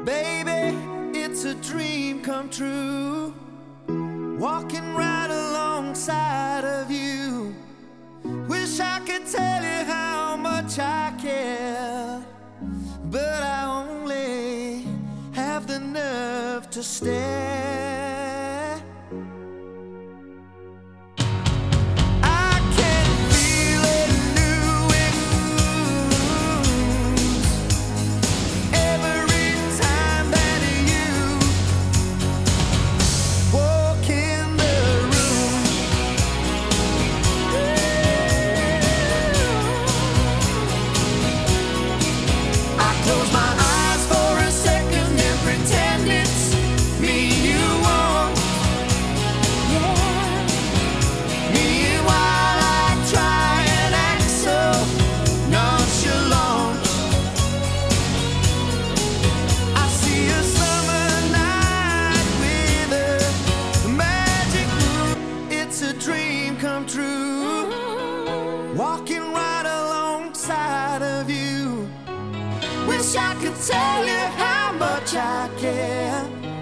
Baby, it's a dream come true, walking right alongside of you. Wish I could tell you how much I care, but I only have the nerve to stare. Come true, walking right alongside of you. Wish I could tell you how much I care,